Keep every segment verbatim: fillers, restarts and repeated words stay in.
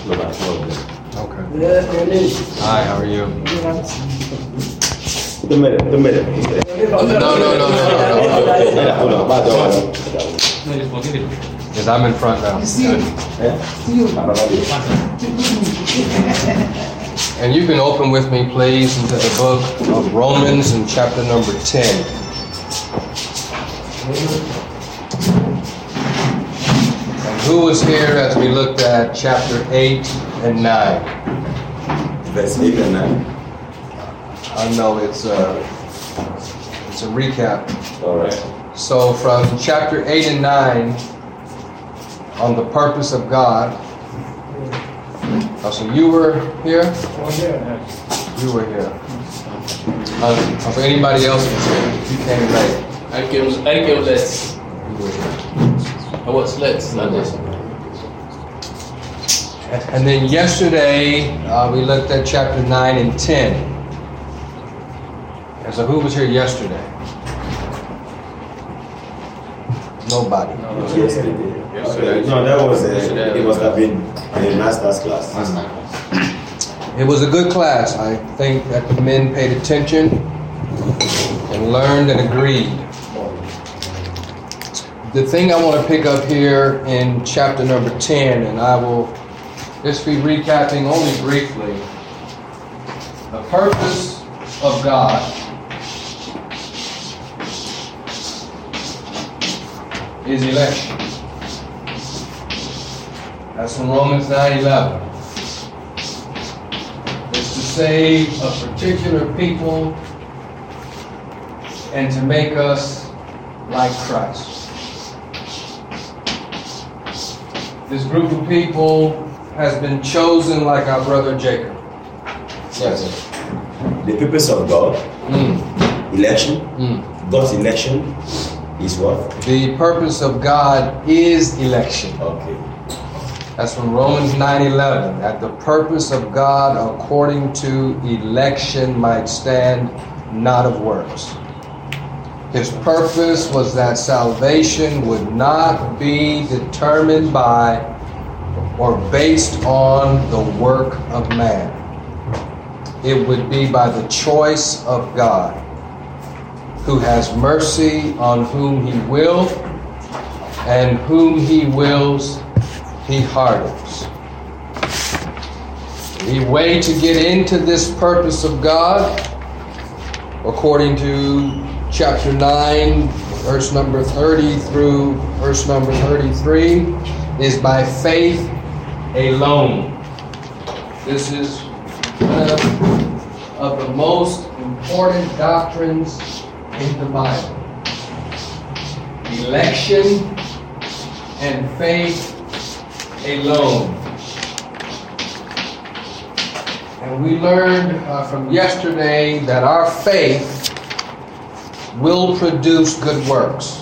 Okay. Hi, how are you? The minute, the minute. No, no, no, no, no, no. Yes, I'm in front now. And you can open with me, please, into the book of Romans in chapter number ten. And who was here as we looked at chapter eight and nine? Verse eight and nine. I know it's a, it's a recap. All right. So from chapter eight and nine, on the purpose of God. Oh, so you were here? You were here. Uh, for anybody else was here, you came late. I came, I came late. You were here. I was late, not this. And then yesterday, uh, we looked at chapter nine and ten. And so who was here yesterday? Nobody. Yesterday. Yesterday. No, that was uh, it must have been a master's class. It was a good class. I think that the men paid attention and learned and agreed. The thing I want to pick up here in chapter number ten, and I will just be recapping only briefly. The purpose of God is election. That's from Romans nine eleven. It's to save a particular people and to make us like Christ. This group of people has been chosen like our brother Jacob. Yes. The purpose of God, Mm. election, Mm. God's election is what? The purpose of God is election. Okay. That's from Romans nine eleven. That the purpose of God according to election might stand, not of works. His purpose was that salvation would not be determined by or based on the work of man. It would be by the choice of God, who has mercy on whom he will, and whom he wills, he hardens. The way to get into this purpose of God, according to chapter nine, verse number thirty through verse number thirty-three, is by faith alone. This is one of the most important doctrines in the Bible. Election and faith alone. And we learned uh, from yesterday that our faith will produce good works.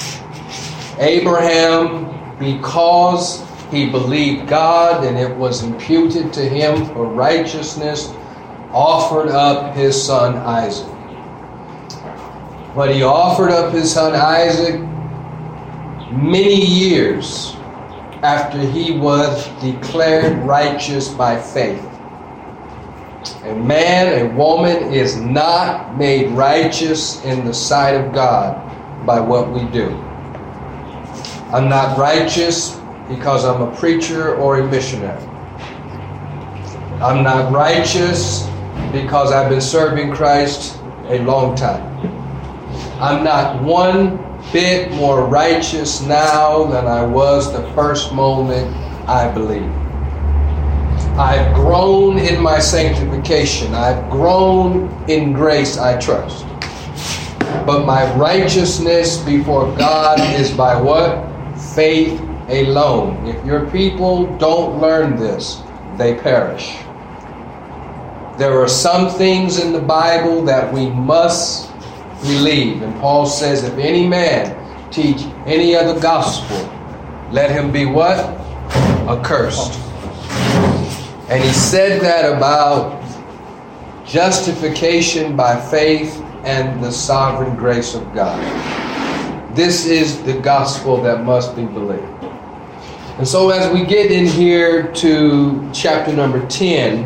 Abraham, because he believed God and it was imputed to him for righteousness, offered up his son Isaac. But he offered up his son Isaac many years after he was declared righteous by faith. A man, a woman is not made righteous in the sight of God by what we do. I'm not righteous because I'm a preacher or a missionary. I'm not righteous because I've been serving Christ a long time. I'm not one bit more righteous now than I was the first moment I believed. I've grown in my sanctification. I've grown in grace, I trust. But my righteousness before God is by what? Faith alone. If your people don't learn this, they perish. There are some things in the Bible that we must believe. And Paul says, if any man teach any other gospel, let him be what? Accursed. And he said that about justification by faith and the sovereign grace of God. This is the gospel that must be believed. And so as we get in here to chapter number ten,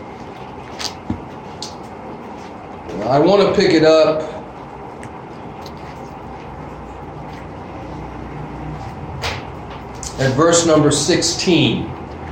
I want to pick it up at verse number sixteen.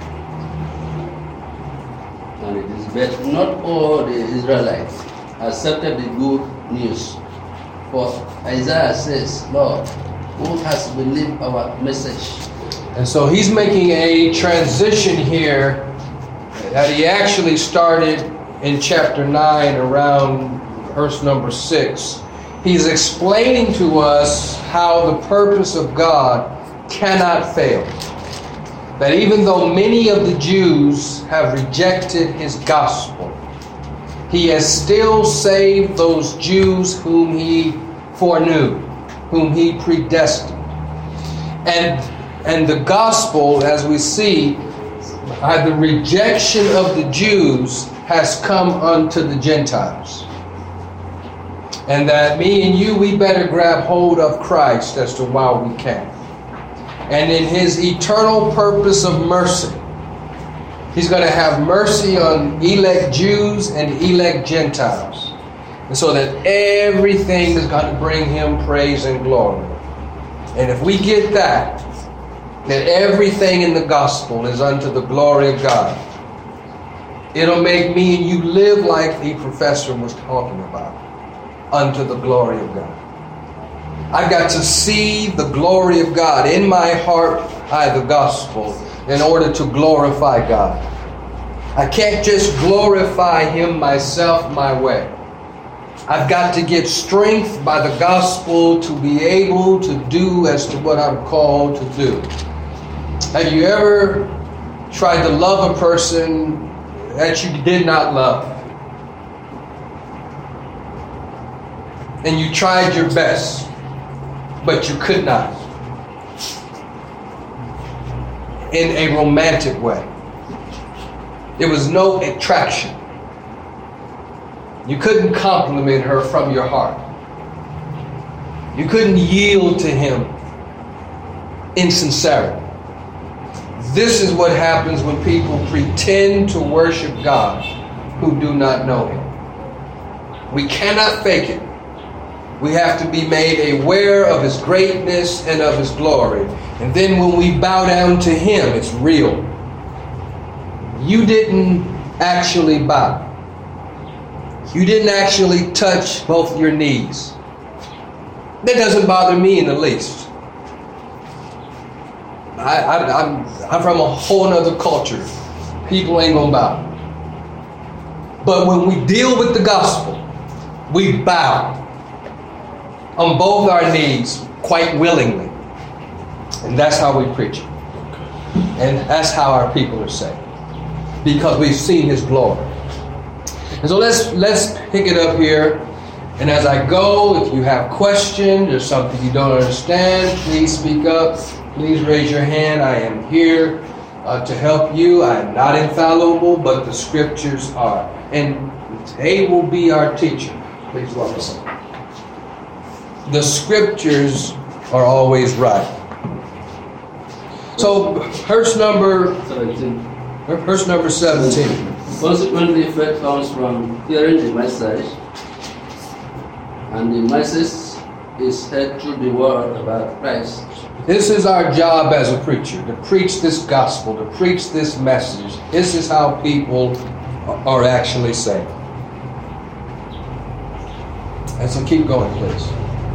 And it is but not all the Israelites accepted the good news. For Isaiah says, Lord, who has believed our message? And so he's making a transition here that he actually started in chapter nine around verse number six. He's explaining to us how the purpose of God cannot fail. That even though many of the Jews have rejected his gospel, he has still saved those Jews whom he foreknew, whom he predestined. And And the gospel, as we see, by the rejection of the Jews, has come unto the Gentiles. And that me and you, we better grab hold of Christ as to while we can. And in his eternal purpose of mercy, he's going to have mercy on elect Jews and elect Gentiles. And so that everything is going to bring him praise and glory. And if we get that, that everything in the gospel is unto the glory of God, it'll make me and you live like the professor was talking about, unto the glory of God. I've got to see the glory of God in my heart by the gospel in order to glorify God. I can't just glorify him myself my way. I've got to get strength by the gospel to be able to do as to what I'm called to do. Have you ever tried to love a person that you did not love? And you tried your best, but you could not. In a romantic way. There was no attraction. You couldn't compliment her from your heart. You couldn't yield to him in sincerity. This is what happens when people pretend to worship God who do not know him. We cannot fake it. We have to be made aware of his greatness and of his glory. And then when we bow down to him, it's real. You didn't actually bow. You didn't actually touch both your knees. That doesn't bother me in the least. I, I, I'm, I'm from a whole other culture. People ain't gonna bow. But when we deal with the gospel, we bow on both our knees quite willingly. And that's how we preach it. And that's how our people are saved. Because we've seen his glory. And so let's let's pick it up here. And as I go, if you have questions or something you don't understand, please speak up. Please raise your hand. I am here uh, to help you. I am not infallible, but the scriptures are. And they will be our teacher. Please welcome them. The scriptures are always right. So, verse number seventeen. Verse number seventeen. Consequently, faith comes from hearing the message, and the message is heard through the word about Christ. This is our job as a preacher, to preach this gospel, to preach this message. This is how people are actually saved. And so keep going, please.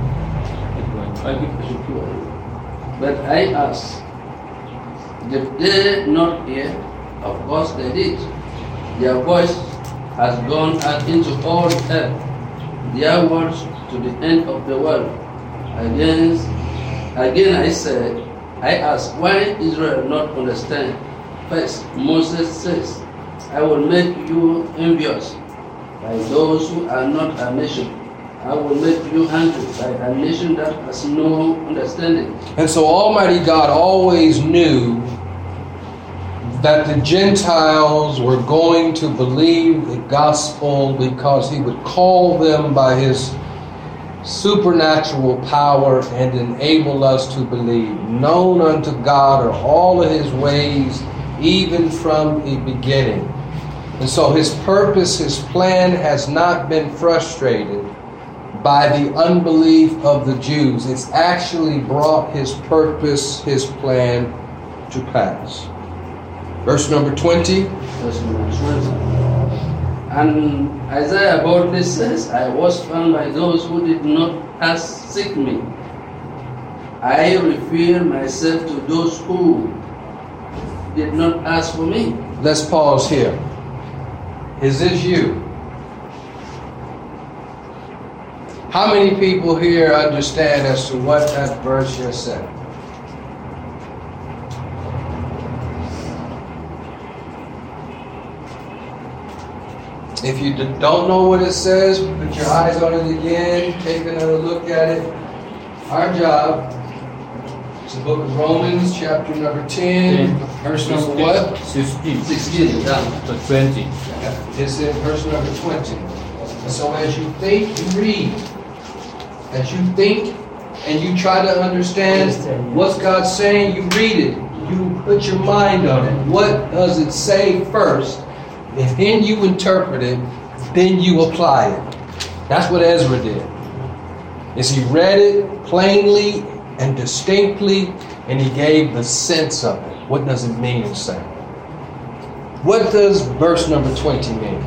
But I ask, did they not hear? Of course they did. Their voice has gone out into all earth, their words to the end of the world. Again, again I said, I ask, why Israel not understand? First, Moses says, I will make you envious by those who are not a nation. I will make you angry by a nation that has no understanding. And so Almighty God always knew that the Gentiles were going to believe the gospel because he would call them by his supernatural power and enable us to believe. Known unto God are all of his ways, even from the beginning. And so his purpose, his plan has not been frustrated by the unbelief of the Jews. It's actually brought his purpose, his plan to pass. Verse number twenty. Verse number twenty. And Isaiah boldly says, I was found by those who did not ask seek me. I reveal myself to those who did not ask for me. Let's pause here. Is this you? How many people here understand as to what that verse just said? If you don't know what it says, put your eyes on it again, take another look at it. Our job, it's the book of Romans, chapter number ten, verse number what? sixteen. sixteen, down. To twenty. It's in verse number twenty. And so as you think, you read. As you think and you try to understand what's God saying, you read it. You put your mind on it. What does it say first? And then you interpret it, then you apply it. That's what Ezra did. Is he read it plainly and distinctly, and he gave the sense of it. What does it mean to say? What does verse number twenty mean?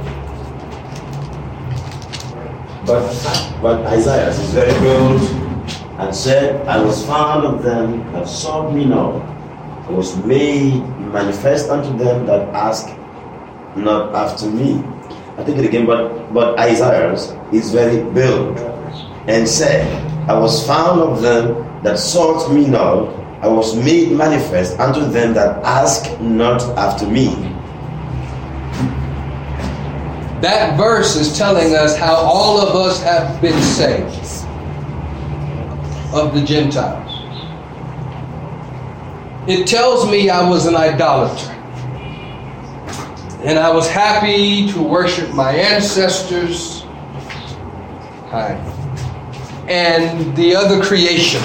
But, but Isaiah is very bold and said, I was found of them that sought me not. I was made manifest unto them that ask not after me. I take it again, but, but Isaiah is very bold and said, I was found of them that sought me not. I was made manifest unto them that ask not after me. That verse is telling us how all of us have been saved of the Gentiles. It tells me I was an idolater. And I was happy to worship my ancestors. Hi. And the other creation.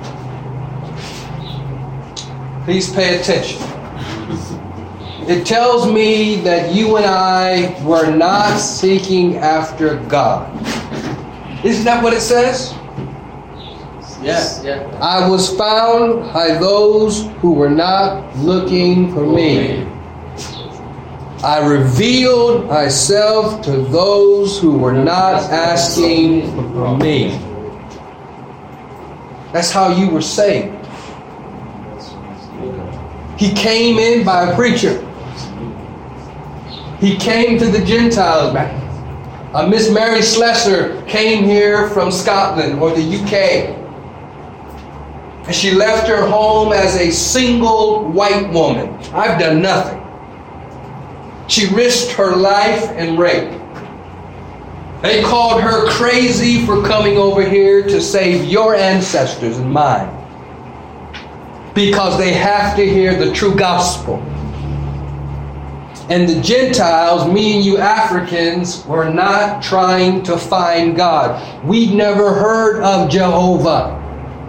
Please pay attention. It tells me that you and I were not seeking after God. Isn't that what it says? Yes, yeah. I was found by those who were not looking for me. I revealed myself to those who were not asking for me. That's how you were saved. He came in by a preacher. He came to the Gentiles. Uh, Miss Mary Slessor came here from Scotland or the U K. And she left her home as a single white woman. I've done nothing. She risked her life and rape. They called her crazy for coming over here to save your ancestors and mine. Because they have to hear the true gospel. And the Gentiles, me and you Africans, were not trying to find God. We'd never heard of Jehovah,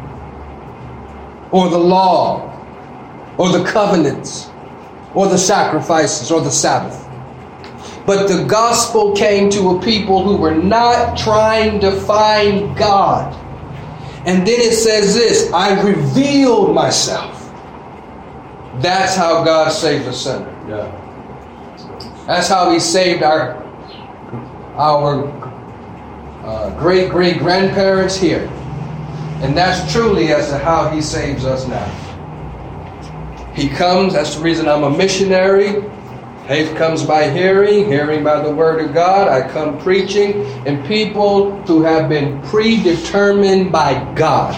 or the law, or the covenants, or the sacrifices, or the Sabbath. But the gospel came to a people who were not trying to find God. And then it says this, I revealed myself. That's how God saved a sinner. Yeah. That's how He saved our our uh, great great grandparents here, and that's truly as to how He saves us now. He comes. That's the reason I'm a missionary. Faith comes by hearing, hearing by the word of God. I come preaching, and people who have been predetermined by God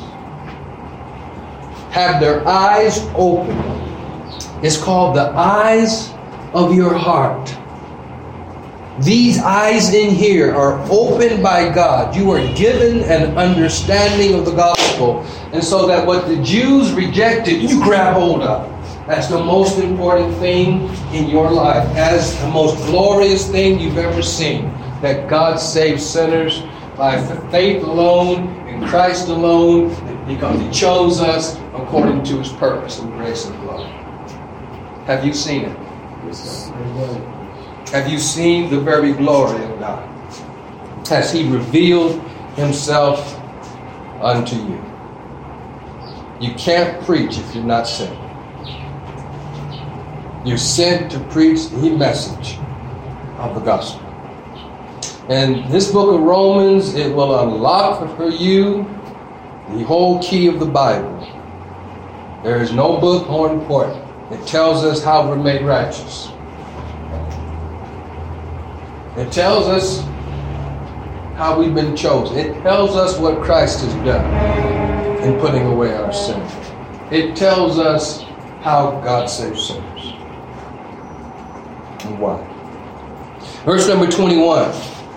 have their eyes open. It's called the eyes of your heart. These eyes in here are opened by God. You are given an understanding of the gospel. And so that what the Jews rejected, you grab hold of. That's the most important thing in your life. As the most glorious thing you've ever seen. That God saves sinners. by faith alone, in Christ alone, because He chose us according to His purpose and grace and love. Have you seen it? Have you seen the very glory of God? Has He revealed Himself unto you? You can't preach if you're not sent. You're sent to preach the message of the gospel. And this book of Romans, it will unlock for you the whole key of the Bible. There is no book more important. It tells us how we're made righteous. It tells us how we've been chosen. It tells us what Christ has done in putting away our sin. It tells us how God saves sinners and why. Verse number twenty-one.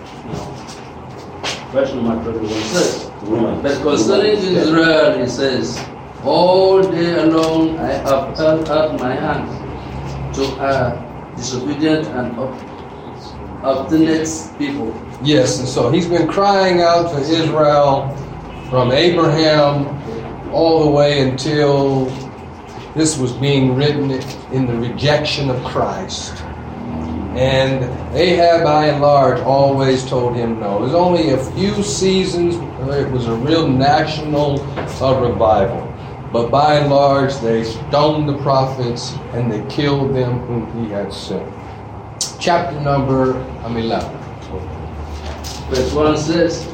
Verse number twenty-one says, but concerning Israel, He says, all day long I have held out my hand to a disobedient and obstinate people. Yes, and so He's been crying out for Israel from Abraham all the way until this was being written in the rejection of Christ. And Ahab, by and large, always told him no. There's only a few seasons where it was a real national uh, revival. But by and large, they stoned the prophets and they killed them whom He had sent. Chapter number um, eleven. Verse one says,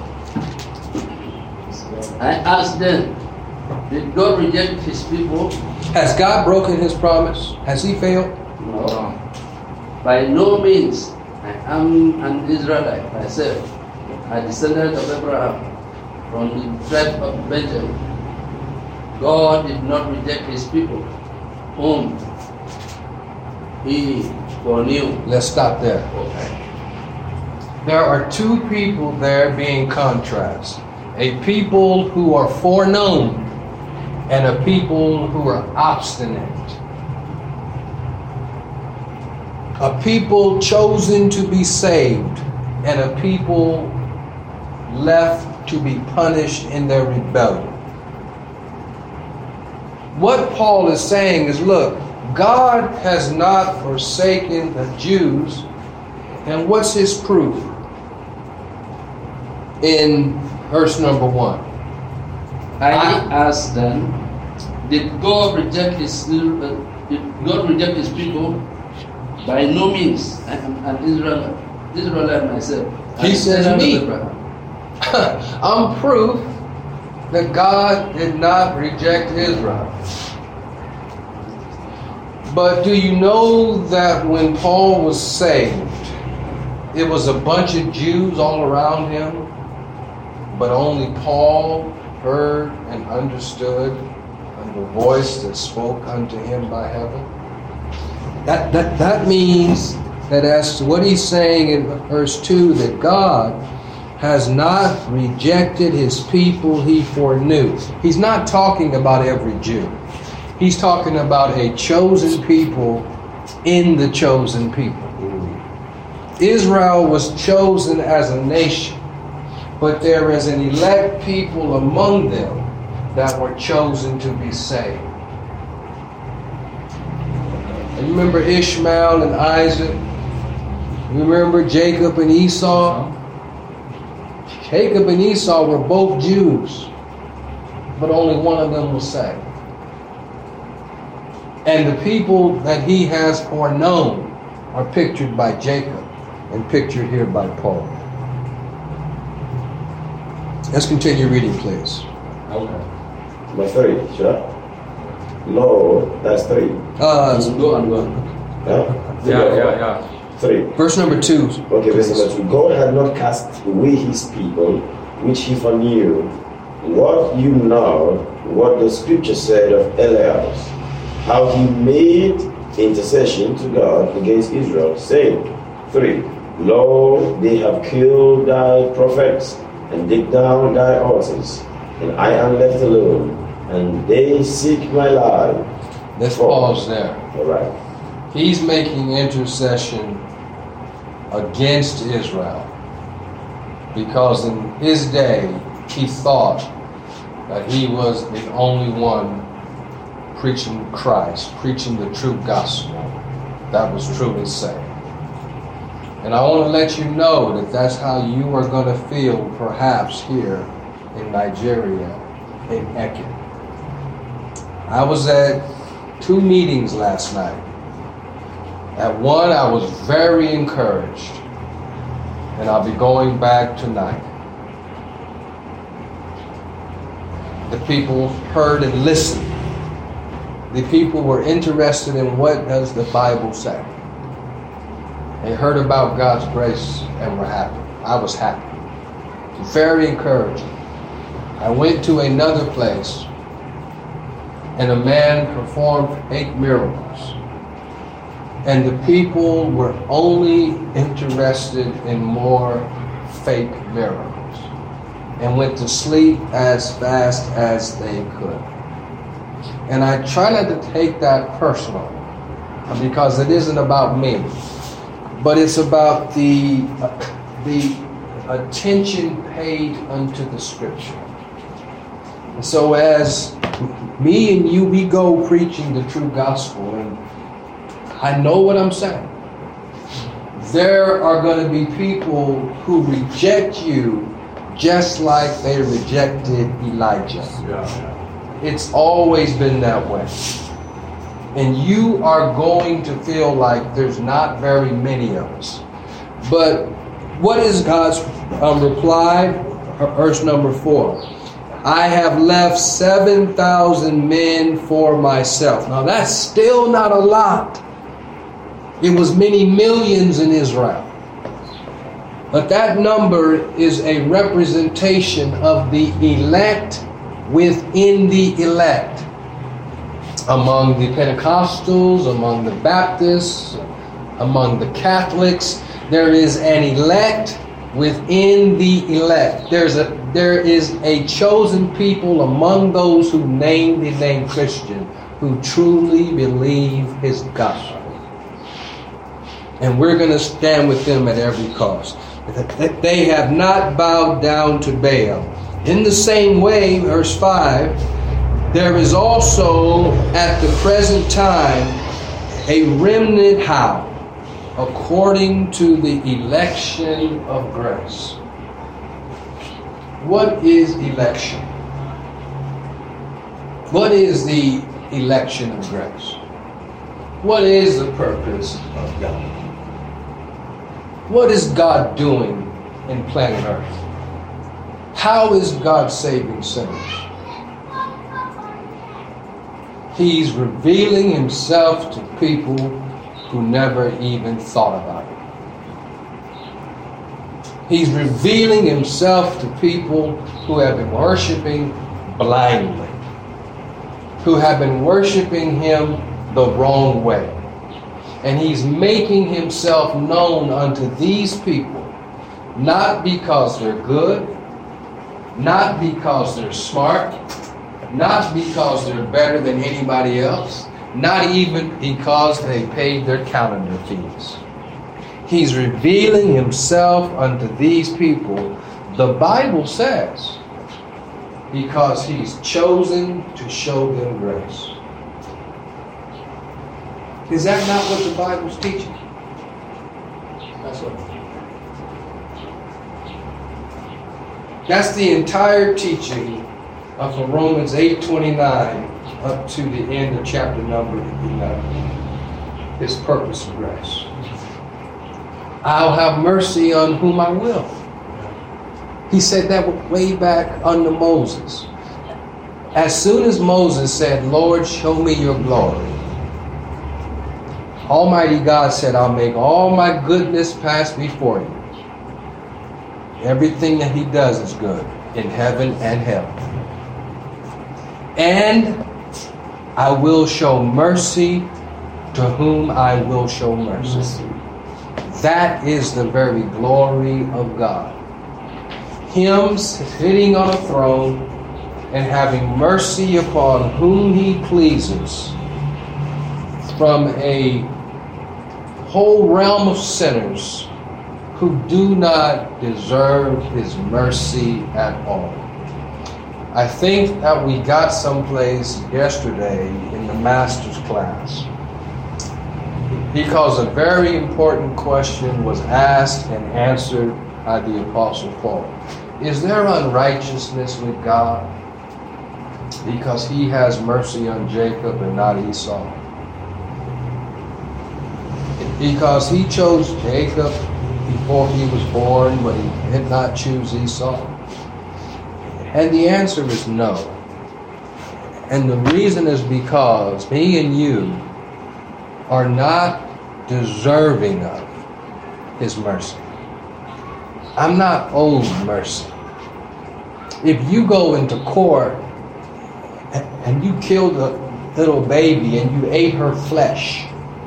I asked them, did God reject His people? Has God broken His promise? Has He failed? No. By no means. I am an Israelite myself, a descendant of Abraham, from the tribe of Benjamin. God did not reject His people, whom He foreknew. Let's stop there. Okay. There are two people there being contrast. A people who are foreknown and a people who are obstinate. A people chosen to be saved and a people left to be punished in their rebellion. What Paul is saying is, look, God has not forsaken the Jews. And what's His proof? In verse number one. I asked them, did God reject His uh, did God reject His people? By no means. I am an Israelite, Israelite myself. He says me. I'm proof that God did not reject Israel. But do you know that when Paul was saved, it was a bunch of Jews all around him, but only Paul heard and understood the voice that spoke unto him by heaven? That, that, that means that as to what he's saying in verse two, that God has not rejected His people He foreknew. He's not talking about every Jew. He's talking about a chosen people in the chosen people. Israel was chosen as a nation, but there is an elect people among them that were chosen to be saved. And you remember Ishmael and Isaac? You remember Jacob and Esau? Jacob and Esau were both Jews, but only one of them was saved. And the people that He has foreknown are pictured by Jacob and pictured here by Paul. Let's continue reading, please. Okay. Number three, sure? No, that's three. Uh, Go on, go on. Yeah, Yeah, yeah, yeah. Three. verse number two. Okay, verse number two. God had not cast away His people, which He foreknew. What you know, what the scripture said of Elias, how he made intercession to God against Israel, saying, three. Lo, they have killed thy prophets, and digged down thy altars, and I am left alone, and they seek my life. Let's Four. pause there. All right. He's making intercession against Israel. because in his day he thought that he was the only one preaching Christ, preaching the true gospel that was truly saved. And I want to let you know that that's how you are going to feel perhaps here in Nigeria, in Eke. I was at two meetings last night. At one, I was very encouraged, and I'll be going back tonight. The people heard and listened. The people were interested in what does the Bible say. They heard about God's grace and were happy. I was happy. Very encouraging. I went to another place, and a man performed eight miracles. And the people were only interested in more fake miracles and went to sleep as fast as they could. And I try not to take that personal, because it isn't about me, but it's about the, uh, the attention paid unto the Scripture. And so as me and you, we go preaching the true gospel, and I know what I'm saying. There are going to be people who reject you just like they rejected Elijah. It's always been that way. And you are going to feel like there's not very many of us. But what is God's um, reply? Verse number four. I have left seven thousand men for myself. Now that's still not a lot. It was many millions in Israel. But that number is a representation of the elect within the elect. Among the Pentecostals, among the Baptists, among the Catholics, there is an elect within the elect. There's a there is a chosen people among those who name the name Christian, who truly believe his gospel. And we're going to stand with them at every cost. They have not bowed down to Baal. In the same way, verse five, there is also at the present time a remnant how? According to the election of grace. What is election? What is the election of grace? What is the purpose of God? What is God doing in planet Earth? How is God saving sinners? He's revealing himself to people who never even thought about it. He's revealing himself to people who have been worshiping blindly, who have been worshiping him the wrong way. And he's making himself known unto these people, not because they're good, not because they're smart, not because they're better than anybody else, not even because they paid their calendar fees. He's revealing himself unto these people, the Bible says, because he's chosen to show them grace. Is that not what the Bible's teaching? That's what. That's the entire teaching of from Romans eight twenty-nine up to the end of chapter number eleven. His purpose of grace. I'll have mercy on whom I will. He said that way back under Moses. As soon as Moses said, Lord, show me your glory, Almighty God said, I'll make all my goodness pass before you. Everything that he does is good in heaven and hell. And I will show mercy to whom I will show mercy. That is the very glory of God. Him sitting on a throne and having mercy upon whom he pleases from a whole realm of sinners who do not deserve his mercy at all. I think that we got someplace yesterday in the master's class because a very important question was asked and answered by the Apostle Paul. Is there unrighteousness with God because he has mercy on Jacob and not Esau? Because he chose Jacob before he was born, but he did not choose Esau? And the answer is no. And the reason is because me and you are not deserving of his mercy. I'm not owed mercy. If you go into court and you killed a little baby and you ate her flesh,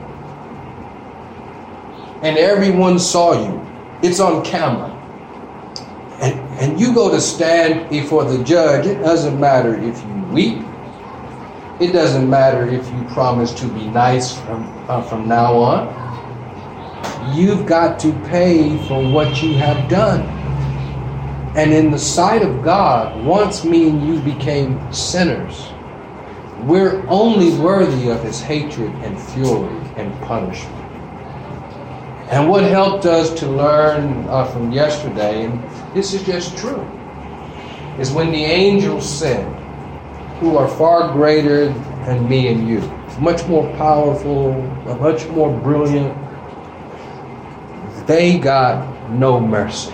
and everyone saw you, it's on camera, and, and you go to stand before the judge, it doesn't matter if you weep, it doesn't matter if you promise to be nice from, uh, from now on, you've got to pay for what you have done. And in the sight of God, once me and you became sinners, we're only worthy of his hatred and fury and punishment. And what helped us to learn uh, from yesterday, and this is just true, is when the angels sinned, who are far greater than me and you, much more powerful, much more brilliant, they got no mercy.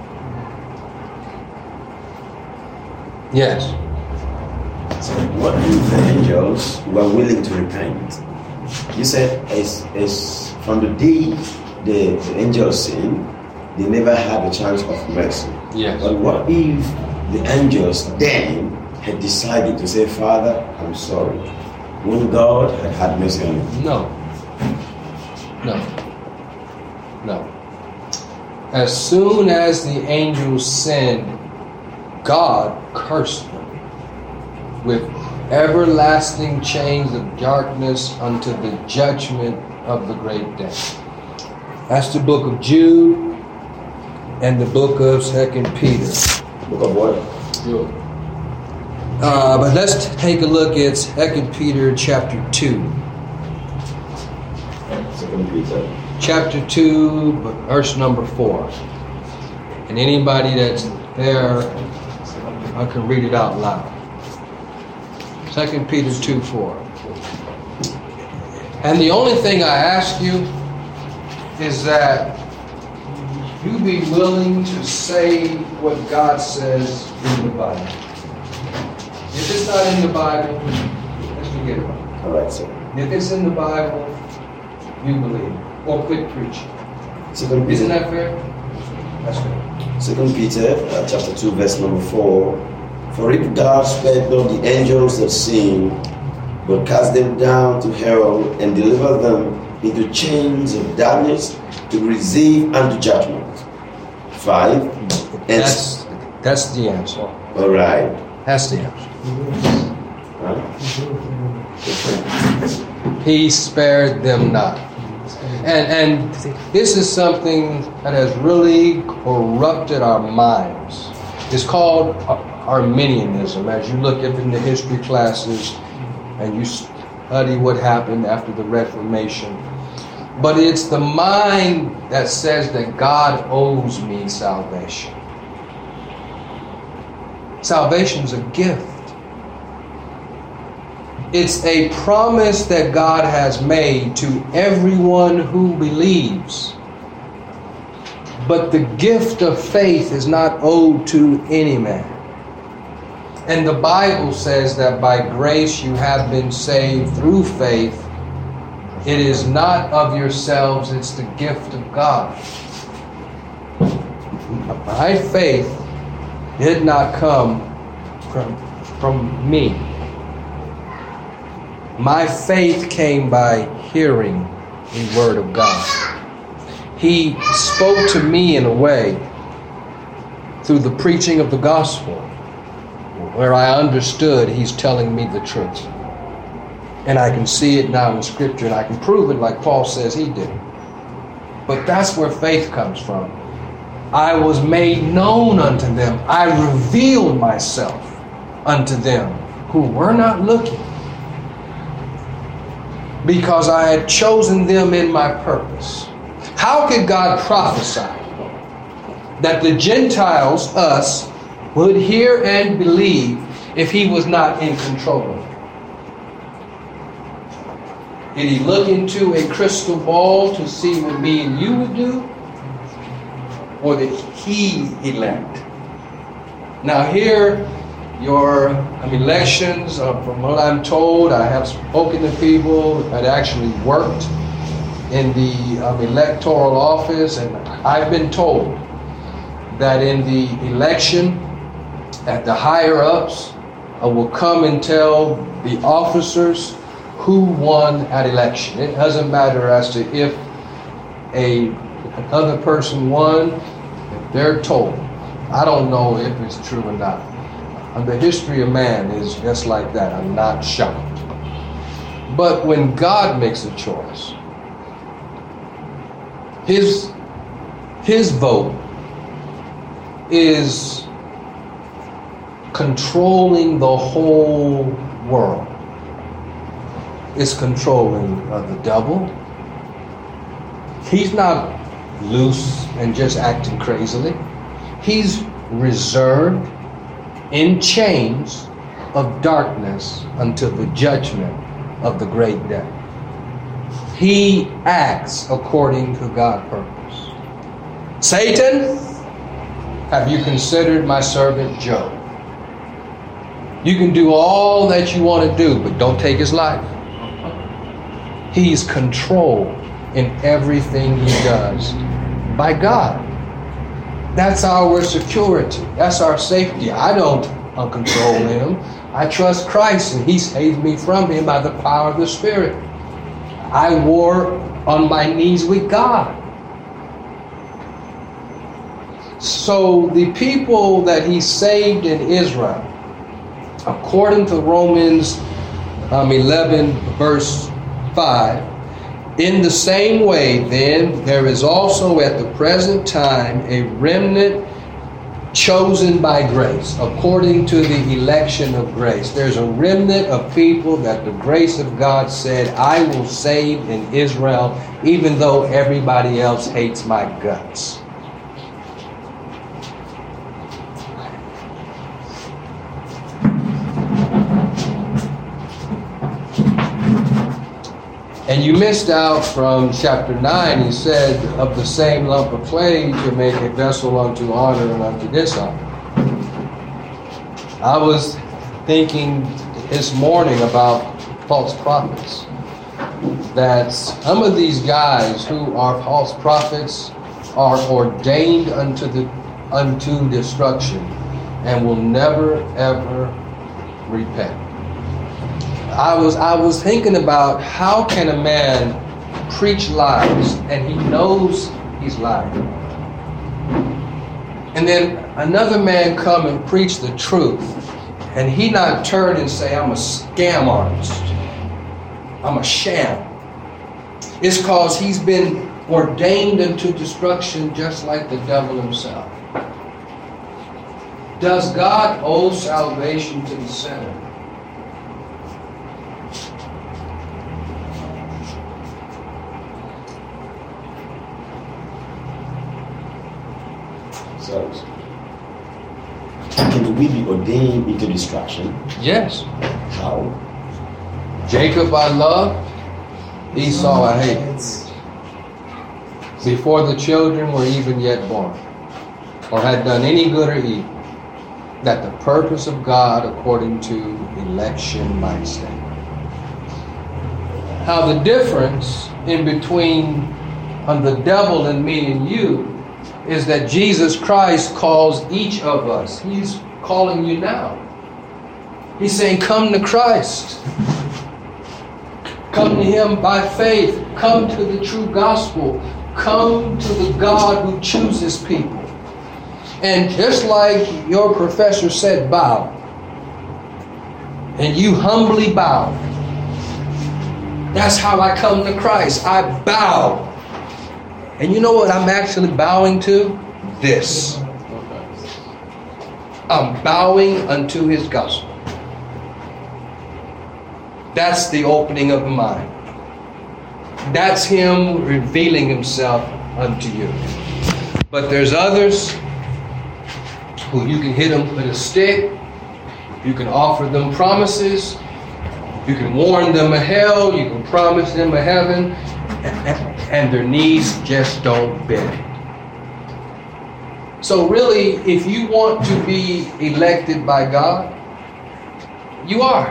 Yes. So what if the angels were willing to repent? You said it's, it's from the day the, the angels sinned, they never had a chance of mercy. Yes. But what if the angels then had decided to say, Father, I'm sorry, when God had had mercy on you? No. No. No. As soon as the angels sinned, God cursed them with everlasting chains of darkness unto the judgment of the great day. That's the book of Jude and the book of Second Peter. Book of what? Jude. Uh, but let's take a look at Second Peter chapter two. Second Peter. Chapter two, verse number four. And anybody that's there, I can read it out loud. Second Peter two, four. And the only thing I ask you is that you be willing to say what God says in the Bible. If it's not in the Bible, let's forget about it. All right, sir. If it's in the Bible, you believe it. Or quit preaching. Second Peter. Isn't that fair? That's fair. Second Peter, uh, chapter two, verse number four. For if God spared not the angels that sinned, but cast them down to hell and delivered them into chains of darkness to receive unto judgment. Five. And That's that's the answer. all right. That's the answer. Huh? He spared them not. And and this is something that has really corrupted our minds. It's called Arminianism. As you look up in the history classes and you study what happened after the Reformation. But it's the mind that says that God owes me salvation. Salvation's a gift. It's a promise that God has made to everyone who believes. But the gift of faith is not owed to any man. And the Bible says that by grace you have been saved through faith. It is not of yourselves, it's the gift of God. My faith did not come from, from me. My faith came by hearing the word of God. He spoke to me in a way through the preaching of the gospel where I understood he's telling me the truth. And I can see it now in Scripture, and I can prove it like Paul says he did. But that's where faith comes from. I was made known unto them. I revealed myself unto them who were not looking, because I had chosen them in my purpose. How could God prophesy that the Gentiles, us, would hear and believe if he was not in control of it? Did he look into a crystal ball to see what me and you would do? Or did he elect? Now here, your um, elections, uh, from what I'm told, I have spoken to people that actually worked in the um, electoral office, and I've been told that in the election, that the higher ups uh, will come and tell the officers who won that election. It doesn't matter as to if a another person won, if they're told. I don't know if it's true or not. And the history of man is just like that. I'm not shocked. But when God makes a choice, his his vote is controlling the whole world. It's controlling uh, the devil. He's not loose and just acting crazily. He's reserved in chains of darkness until the judgment of the great day. He acts according to God's purpose. Satan, have you considered my servant Job? You can do all that you want to do, but don't take his life. He's controlled in everything he does by God. That's our security. That's our safety. I don't control him. I trust Christ, and he saved me from him by the power of the Spirit. I war on my knees with God. So the people that he saved in Israel, according to Romans um, eleven, verse five, in the same way, then, there is also at the present time a remnant chosen by grace, according to the election of grace. There's a remnant of people that the grace of God said, I will save in Israel, even though everybody else hates my guts. And you missed out from chapter nine. He said, of the same lump of clay to make a vessel unto honor and unto dishonor. I was thinking this morning about false prophets. That some of these guys who are false prophets are ordained unto the unto destruction and will never ever repent. I was I was thinking about how can a man preach lies and he knows he's lying, and then another man come and preach the truth, and he not turn and say, I'm a scam artist, I'm a sham. It's cause he's been ordained unto destruction just like the devil himself. Does God owe salvation to the sinner? So, can we be ordained into destruction? Yes. How? Jacob I loved, Esau I hated. Before the children were even yet born, or had done any good or evil, that the purpose of God according to election might stand. How the difference in between on the devil and me and you is that Jesus Christ calls each of us. He's calling you now. He's saying, come to Christ. Come to him by faith. Come to the true gospel. Come to the God who chooses people. And just like your professor said, bow. And you humbly bow. That's how I come to Christ. I bow. And you know what I'm actually bowing to? this. I'm bowing unto his gospel. That's the opening of the mind. That's him revealing himself unto you. But there's others who you can hit them with a stick. You can offer them promises. You can warn them of hell. You can promise them a heaven. And their knees just don't bend. So really, if you want to be elected by God, you are.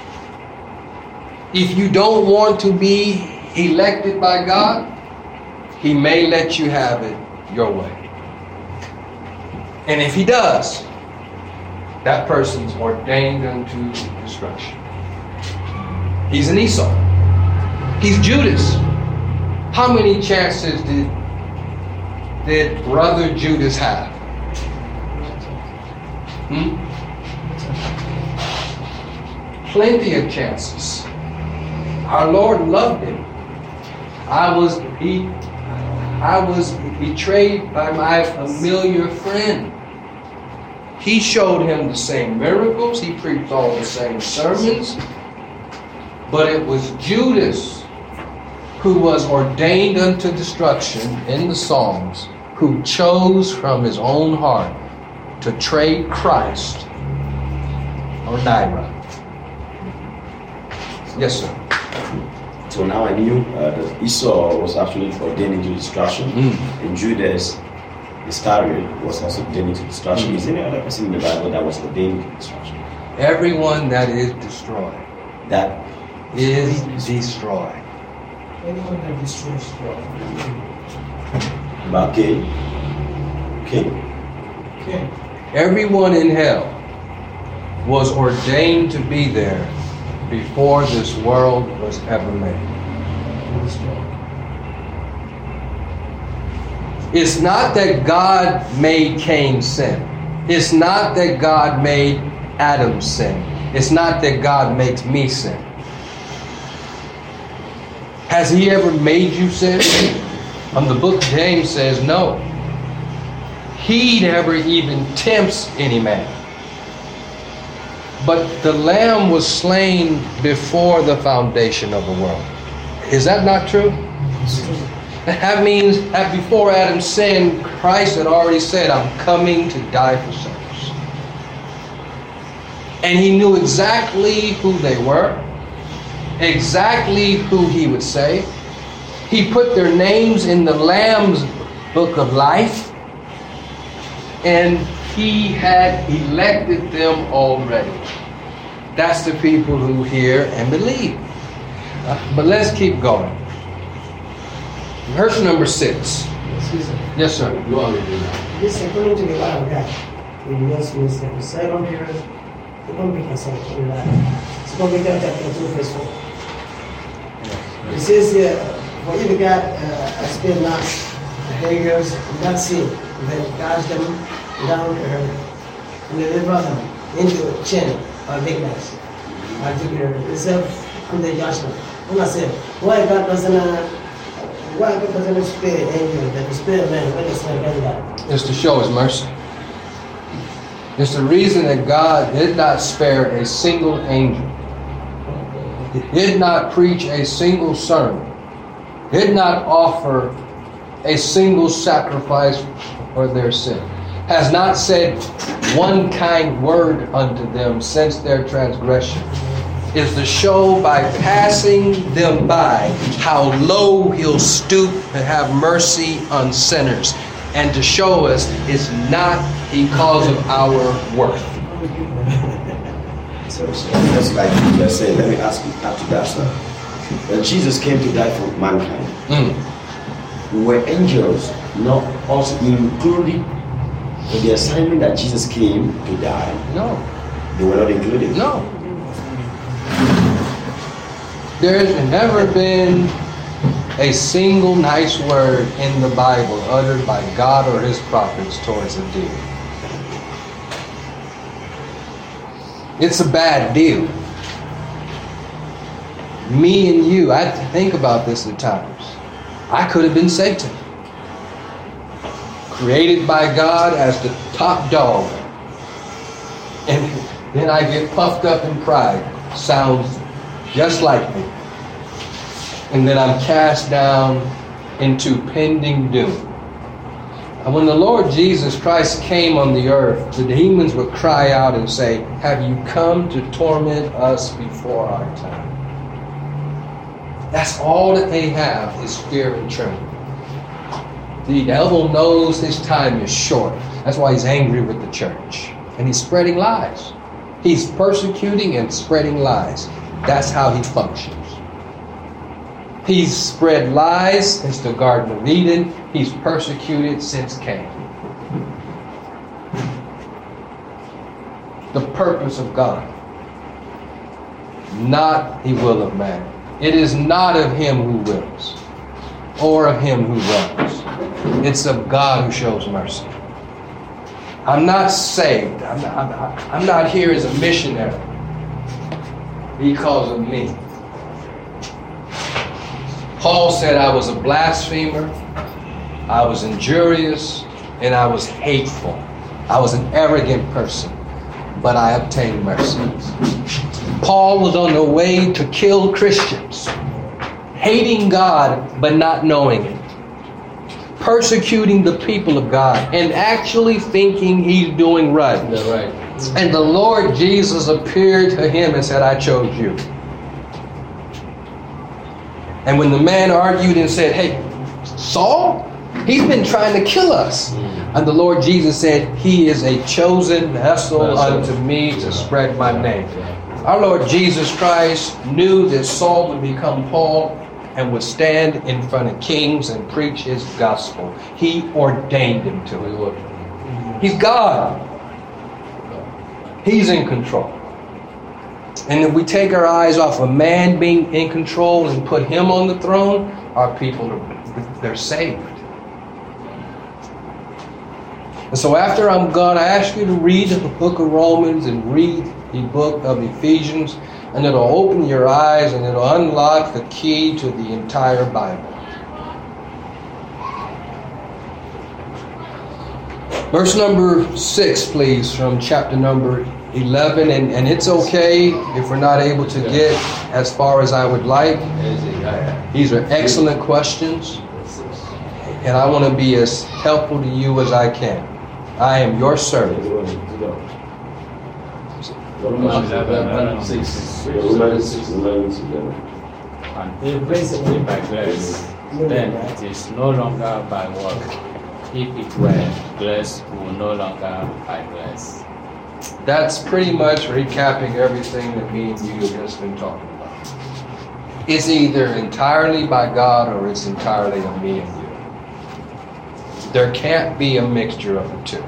If you don't want to be elected by God, he may let you have it your way. And if he does, that person's ordained unto destruction. He's an Esau. He's Judas. How many chances did, did brother Judas have? Hmm? Plenty of chances. Our Lord loved him. I was he, I was betrayed by my familiar friend. He showed him the same miracles. He preached all the same sermons. But it was Judas who was ordained unto destruction in the Psalms, who chose from his own heart to trade Christ or die right. Yes, sir. So now I knew uh, that Esau was actually ordained into destruction, Mm. and Judas Iscariot was also ordained into destruction. Mm. Is there any other person in the Bible that was ordained into destruction? Everyone that is destroyed That is destroyed. Anyone that destroys God. about Cain. Cain. Okay. Everyone in hell was ordained to be there before this world was ever made. It's not that God made Cain sin. It's not that God made Adam sin. It's not that God makes me sin. Has he ever made you sin? Um, the book of James says no. He never even tempts any man. But the Lamb was slain before the foundation of the world. Is that not true? That means that before Adam sinned, Christ had already said, I'm coming to die for sinners. And he knew exactly who they were, exactly who he would save. He put their names in the Lamb's book of life, and he had elected them already. That's the people who hear and believe. Uh, but let's keep going. Verse number six. Excuse me. Yes, sir. You are reading now. This according to the word of God. In Westminster, the second period, second week and second line. Second week chapter two, verse four. It says here, for if God uh, spared not the Hagars that sin, then cast them down to earth and deliver them into a chain or bigness, or to be reserved under judgment. And I said, why God doesn't uh, why God doesn't spare angels that spare men when it's not done that? It's to show his mercy. It's the reason that God did not spare a single angel. He did not preach a single sermon. Did not offer a single sacrifice for their sin. Has not said one kind word unto them since their transgression. Is to show by passing them by how low he'll stoop to have mercy on sinners. And to show us it's not because of our worth. So, so just like you just said, let me ask you after that, sir. When Jesus came to die for mankind, Mm. were angels not also included in the assignment that Jesus came to die? No. They were not included. No. There's never been a single nice word in the Bible uttered by God or his prophets towards a deal. It's a bad deal. Me and you, I think about this at times. I could have been Satan. created by God as the top dog. And then I get puffed up in pride. Sounds just like me. And then I'm cast down into pending doom. And when the Lord Jesus Christ came on the earth, the demons would cry out and say, have you come to torment us before our time? That's all that they have is fear and trembling. The devil knows his time is short. That's why he's angry with the church. And he's spreading lies. He's persecuting and spreading lies. That's how he functions. He's spread lies since the Garden of Eden. He's persecuted since Cain. The purpose of God, not the will of man. It is not of him who wills or of him who runs. It's of God who shows mercy. I'm not saved. I'm not, I'm, I'm not here as a missionary because of me. Paul said I was a blasphemer, I was injurious, and I was hateful. I was an arrogant person, but I obtained mercy. Paul was on the way to kill Christians, hating God but not knowing it, persecuting the people of God, and actually thinking he's doing right. That's right. And the Lord Jesus appeared to him and said, I chose you. And when the man argued and said, hey, Saul, he's been trying to kill us. And the Lord Jesus said, he is a chosen vessel unto me to spread my name. Our Lord Jesus Christ knew that Saul would become Paul and would stand in front of kings and preach his gospel. He ordained him to it. He's God. He's in control. And if we take our eyes off of man being in control and put him on the throne, our people, are, they're saved. And so after I'm gone, I ask you to read the book of Romans and read the book of Ephesians, and it'll open your eyes and it'll unlock the key to the entire Bible. Verse number six, please, from chapter number eleven, and, and it's okay if we're not able to get as far as I would like. These are excellent questions, and I want to be as helpful to you as I can. I am your servant. Romans eleven, six. And if basically by grace, then it is no longer by work. If it were grace, we will no longer by grace. That's pretty much recapping everything that me and you have just been talking about. It's either entirely by God or it's entirely of me and you. There can't be a mixture of the two.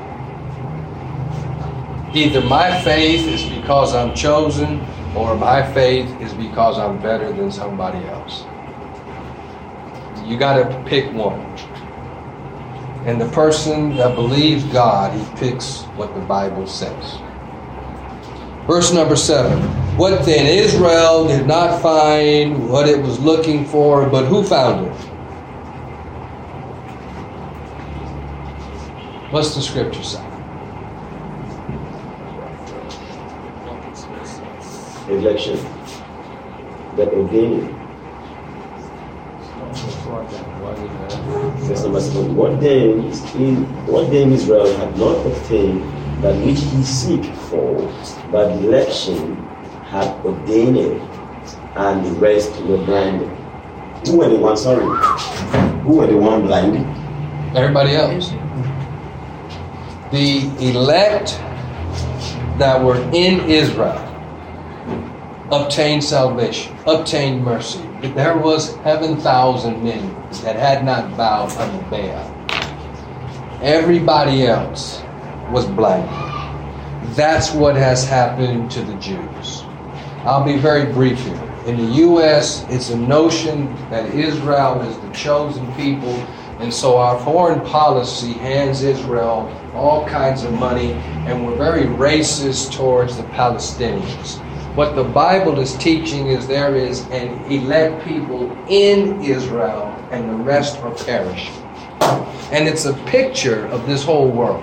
Either my faith is because I'm chosen, or my faith is because I'm better than somebody else. You got to pick one. And the person that believes God, he picks what the Bible says. Verse number seven. What then? Israel did not find what it was looking for, but who found it? What's the scripture say? Election. That ordaining. Verse number seven. What then in what then Israel had not obtained that which he seek for, but the election had ordained it, and the rest were blinded. Who were the ones, sorry? Who were the one blinded? Everybody else. The elect that were in Israel obtained salvation, obtained mercy. There was seven thousand men that had not bowed unto Baal. Everybody else was blinded. That's what has happened to the Jews. I'll be very brief here. In the U S, it's a notion that Israel is the chosen people, and so our foreign policy hands Israel all kinds of money, and we're very racist towards the Palestinians. What the Bible is teaching is there is an elect people in Israel, and the rest are perishing. And it's a picture of this whole world.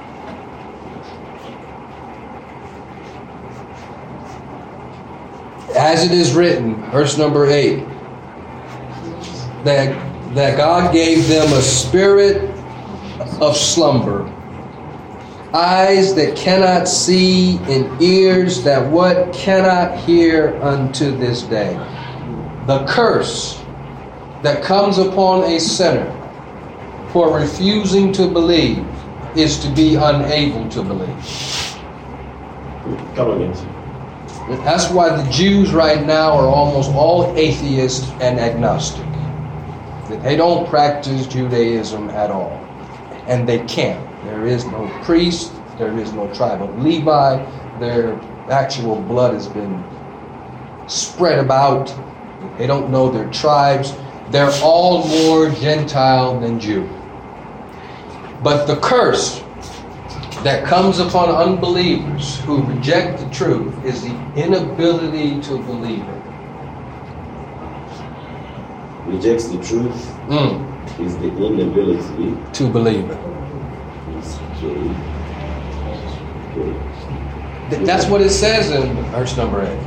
As it is written, verse number eight, that, that God gave them a spirit of slumber, eyes that cannot see, and ears that what cannot hear unto this day. The curse that comes upon a sinner for refusing to believe is to be unable to believe. Come again. That's why the Jews right now are almost all atheists and agnostic. They don't practice Judaism at all. And they can't. There is no priest. There is no tribe of Levi. Their actual blood has been spread about. They don't know their tribes. They're all more Gentile than Jew. But the curse that comes upon unbelievers who reject the truth is the inability to believe it. Rejects the truth Mm. is the inability To believe it. to. Okay. Th- That's what it says in verse number eight.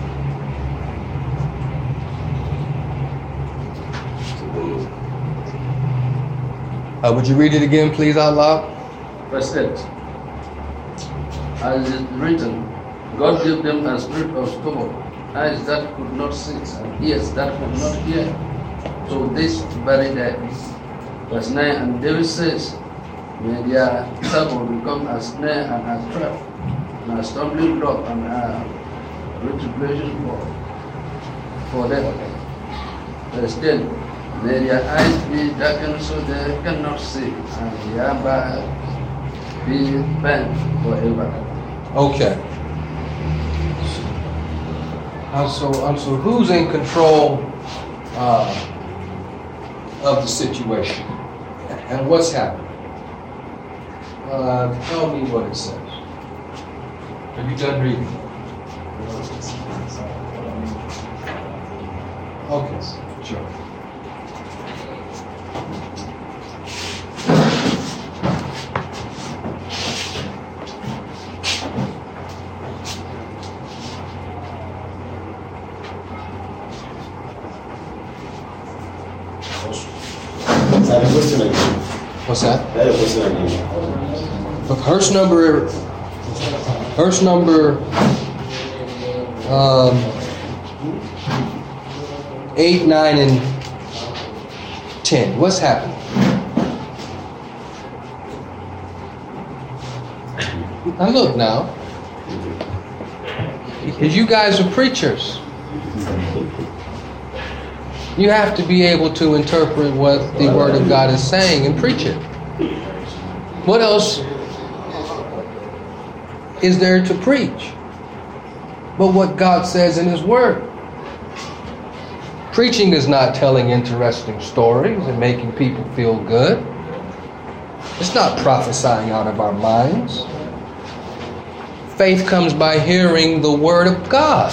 Uh, would you read it again, please, out loud? Verse eight. As it is written, God gave them a spirit of stupor, eyes that could not see, and ears that could not hear, to this very day. Verse nine, and David says, may their trouble become a snare and a trap, and a stumbling block and a retribution for, for them. Verse ten, may their eyes be darkened so they cannot see, and their back be bent forever. Okay. Uh, so, um, so who's in control uh, of the situation? And what's happening? Uh, tell me what it says. Have you done reading? Okay, sure. I have a question again. What's that? I have a question again. Look, verse number, verse number um, eight, nine, and ten. What's happening? Now look now, because you guys are preachers. You have to be able to interpret what the Word of God is saying and preach it. What else is there to preach but what God says in His Word? Preaching is not telling interesting stories and making people feel good. It's not prophesying out of our minds. Faith comes by hearing the Word of God.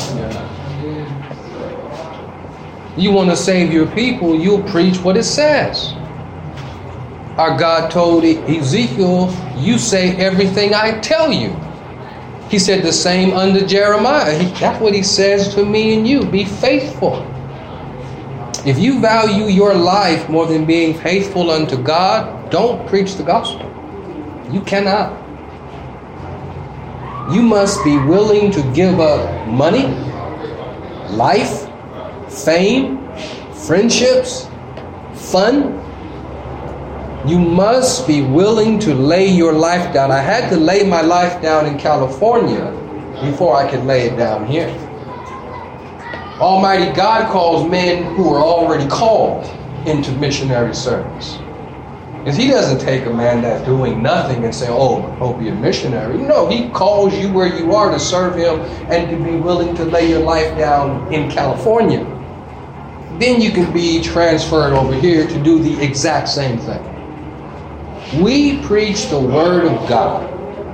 You want to save your people, you'll preach what it says. Our God told Ezekiel, you say everything I tell you. He said the same unto Jeremiah. He, that's what he says to me and you. Be faithful. If you value your life more than being faithful unto God, don't preach the gospel. You cannot. You must be willing to give up money, life, fame, friendships, fun. You must be willing to lay your life down. I had to lay my life down in California before I could lay it down here. Almighty God calls men who are already called into missionary service. Because He doesn't take a man that's doing nothing and say, oh, hope you're a missionary. No, He calls you where you are to serve Him and to be willing to lay your life down in California. Then you can be transferred over here to do the exact same thing. We preach the Word of God.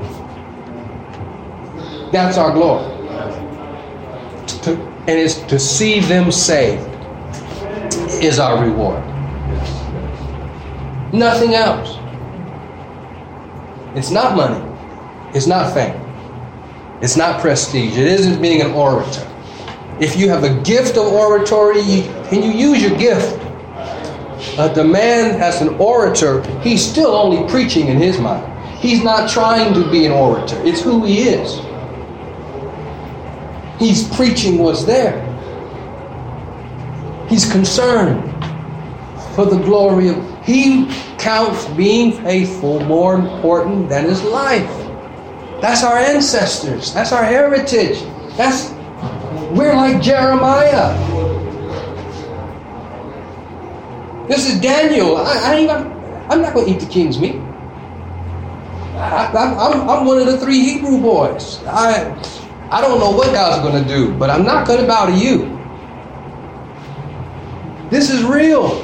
That's our glory. To, and it's to see them saved is our reward. Nothing else. It's not money. It's not fame. It's not prestige. It isn't being an orator. If you have a gift of oratory, you, and you use your gift. But the man as an orator, he's still only preaching in his mind. He's not trying to be an orator. It's who he is. He's preaching what's there. He's concerned for the glory of... He counts being faithful more important than his life. That's our ancestors. That's our heritage. That's... We're like Jeremiah. This is Daniel. I, I ain't gonna, I'm not going to eat the king's meat. I, I'm, I'm one of the three Hebrew boys. I, I don't know what God's going to do, but I'm not going to bow to you. This is real.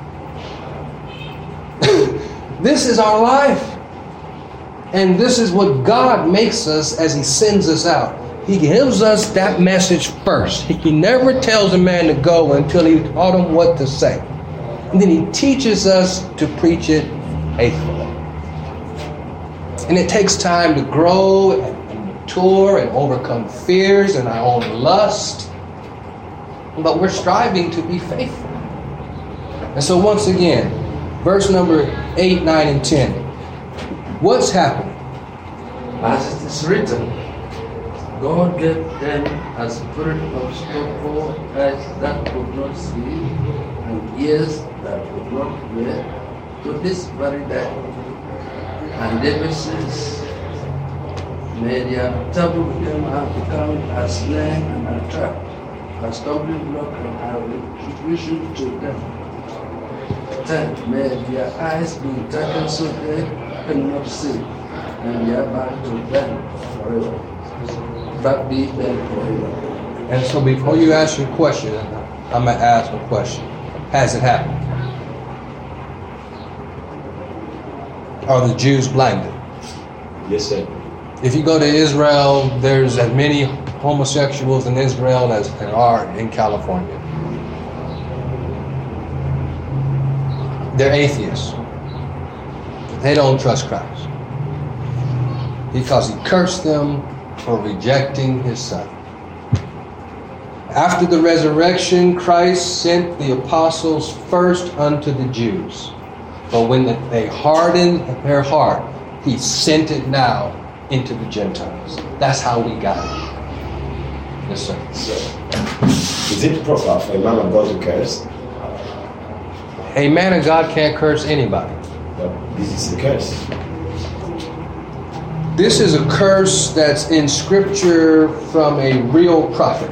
This is our life. And this is what God makes us as He sends us out. He gives us that message first. He never tells a man to go until He taught him what to say. And then He teaches us to preach it faithfully. And it takes time to grow and mature and overcome fears and our own lust. But we're striving to be faithful. And so once again, verse number eight, nine, and ten. What's happening? As it is written, God gave them a spirit of stupor, eyes that could not see, and ears that could not hear, to this very day. And David says, may their tablet become, become a snare and a trap, a stumbling block and a retribution to them. Ten, may their eyes be darkened so they cannot see, and their back to them forever. But be them forever. And so before you ask your question, I'm going to ask a question. Has it happened? Are the Jews blinded? Yes, sir. If you go to Israel, there's as many homosexuals in Israel as there are in California. They're atheists. They don't trust Christ. Because He cursed them for rejecting His Son. After the resurrection, Christ sent the apostles first unto the Jews. But when they hardened their heart, He sent it now into the Gentiles. That's how we got it. Yes, sir. So, is it proper for a man of God to curse? A man of God can't curse anybody. But this is the curse. This is a curse that's in Scripture from a real prophet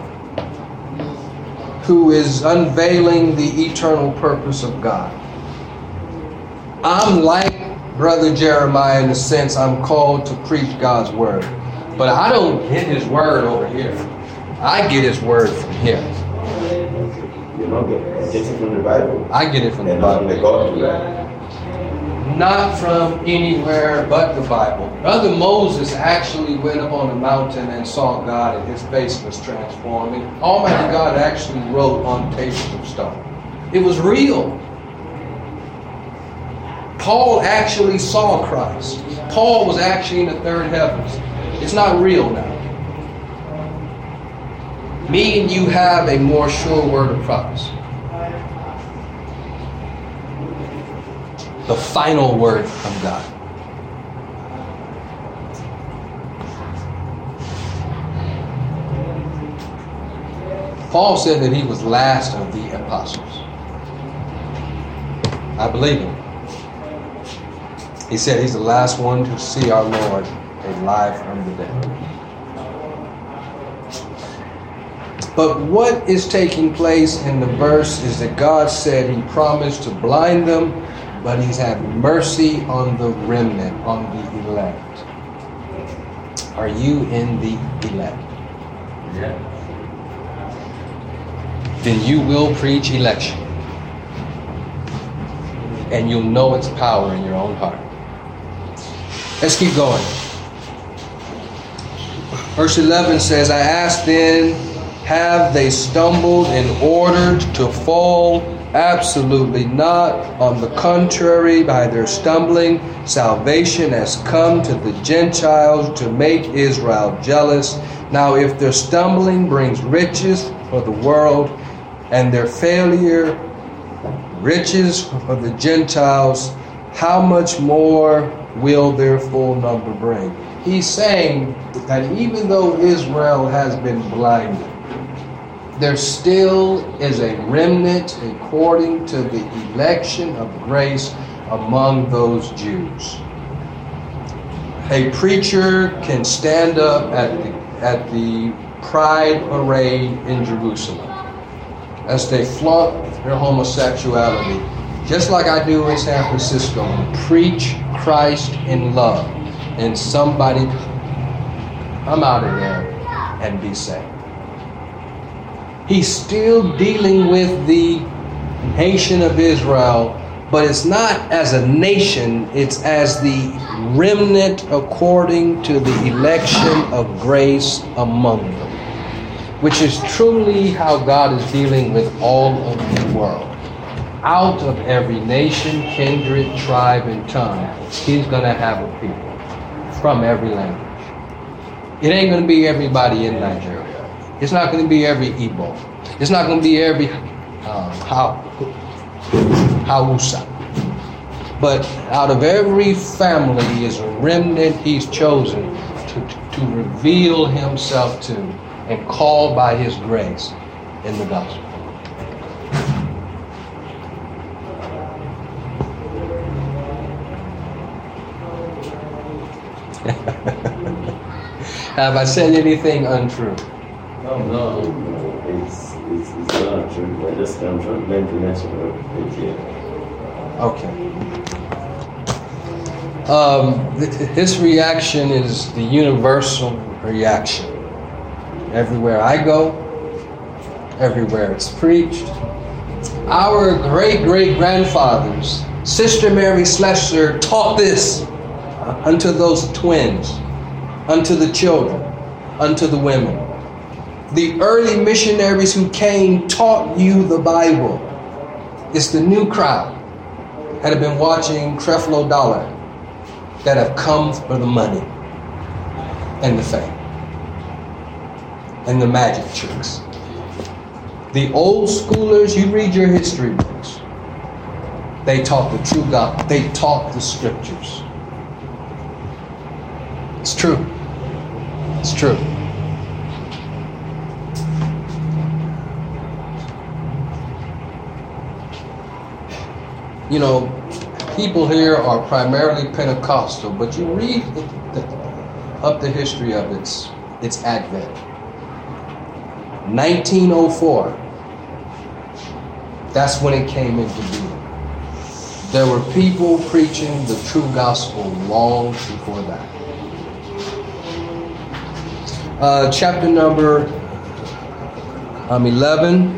who is unveiling the eternal purpose of God. I'm like Brother Jeremiah in the sense I'm called to preach God's word. But I don't get His word over here. I get His word from here. You know, get it from the Bible. I get it from the And not from the Bible. God. Not from anywhere but the Bible. Brother Moses actually went up on the mountain and saw God, and his face was transforming. Almighty God actually wrote on tables of stone. It was real. Paul actually saw Christ. Paul was actually in the third heavens. It's not real now. Me and you have a more sure word of prophecy. The final word of God. Paul said that he was last of the apostles. I believe him. He said he's the last one to see our Lord alive from the dead. But what is taking place in the verse is that God said He promised to blind them, but He's had mercy on the remnant, on the elect. Are you in the elect? Yeah. Then you will preach election. And you'll know its power in your own heart. Let's keep going. Verse eleven says, I asked then, have they stumbled in order to fall Absolutely not. On the contrary, by their stumbling, salvation has come to the Gentiles to make Israel jealous. Now, if their stumbling brings riches for the world, and their failure riches for the Gentiles, how much more will their full number bring? He's saying that even though Israel has been blinded, there still is a remnant according to the election of grace among those Jews. A preacher can stand up at the, at the Pride Parade in Jerusalem as they flaunt their homosexuality, just like I do in San Francisco, and preach Christ in love, and somebody come out of there and be saved. He's still dealing with the nation of Israel, but it's not as a nation, it's as the remnant according to the election of grace among them, which is truly how God is dealing with all of the world. Out of every nation, kindred, tribe, and tongue, He's going to have a people from every language. It ain't going to be everybody in Nigeria. It's not going to be every Igbo. It's not going to be every um, Hausa. But out of every family is a remnant He's chosen to, to, to reveal Himself to and call by His grace in the gospel. Have I said anything untrue? No, no, it's, it's, it's not true. But just, I'm trying to learn the next word. Okay. Um, th- this reaction is the universal reaction. Everywhere I go, everywhere it's preached. Our great-great-grandfathers, Sister Mary Slessor, taught this unto those twins, unto the children, unto the women. The early missionaries who came taught you the Bible. It's the new crowd that have been watching Creflo Dollar that have come for the money and the fame and the magic tricks. The old schoolers, you read your history books. They taught the true God. They taught the scriptures. It's true. It's true. You know, people here are primarily Pentecostal, but you read the, the, up the history of its, its advent. nineteen oh four, that's when it came into being. There were people preaching the true gospel long before that. Uh, chapter number um, eleven.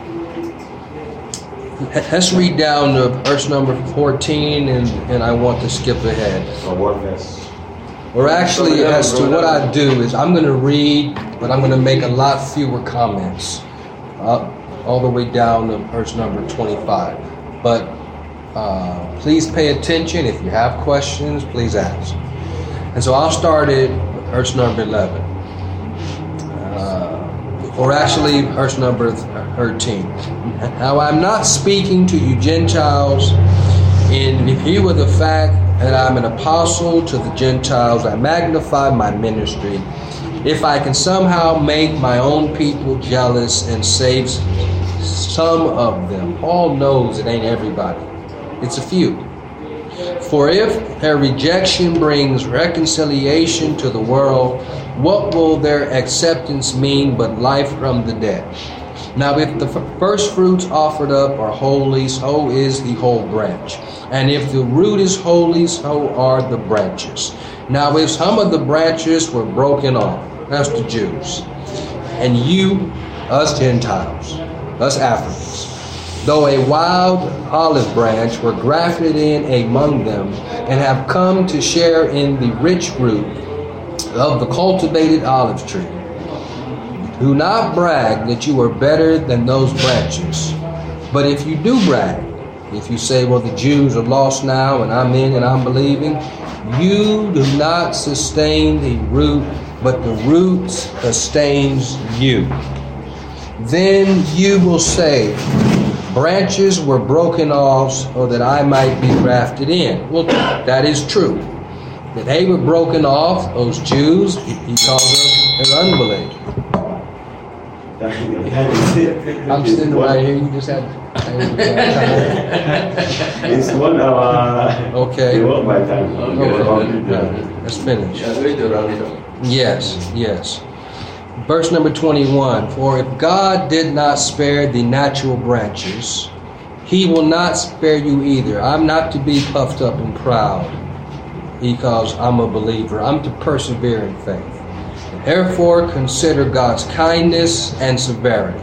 Let's read down to verse number fourteen, and, and I want to skip ahead. So what verse? Or actually, as to what I do is I'm going to read, but I'm going to make a lot fewer comments, uh, all the way down to verse number twenty-five. But uh, please pay attention. If you have questions, please ask. And so I'll start at verse number eleven. Uh, or actually, verse number thirteen. Now, I'm not speaking to you Gentiles in view of the fact that I'm an apostle to the Gentiles. I magnify my ministry. If I can somehow make my own people jealous and save some of them. Paul knows it ain't everybody. It's a few. For if their rejection brings reconciliation to the world, what will their acceptance mean but life from the dead? Now, if the f- first fruits offered up are holy, so is the whole branch. And if the root is holy, so are the branches. Now, if some of the branches were broken off, that's the Jews, and you, us Gentiles, us Africans, though a wild olive branch were grafted in among them, and have come to share in the rich root of the cultivated olive tree, do not brag that you are better than those branches. But if you do brag, if you say, well, the Jews are lost now and I'm in and I'm believing, you do not sustain the root, but the root sustains you. Then you will say, branches were broken off so that I might be grafted in. Well, that is true. That they were broken off, those Jews, because of their unbelief. I'm sitting right here. You just had. It's one hour. Okay. One by time. Okay. Yeah. Let's finish. Yes. Yes. Verse number twenty-one. For if God did not spare the natural branches, He will not spare you either. I'm not to be puffed up and proud because I'm a believer. I'm to persevere in faith. Therefore, consider God's kindness and severity.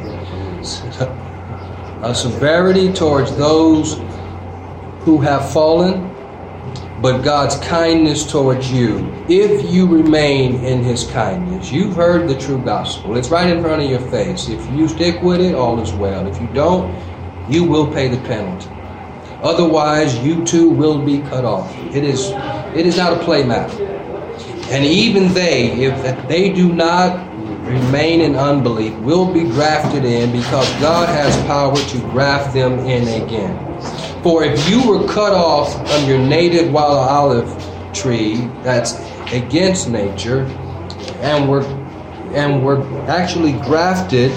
A severity towards those who have fallen, but God's kindness towards you, if you remain in His kindness. You've heard the true gospel. It's right in front of your face. If you stick with it, all is well. If you don't, you will pay the penalty. Otherwise, you too will be cut off. It is, it is not a play matter. And even they, if they do not remain in unbelief, will be grafted in, because God has power to graft them in again. For if you were cut off from your native wild olive tree, that's against nature, and were and were actually grafted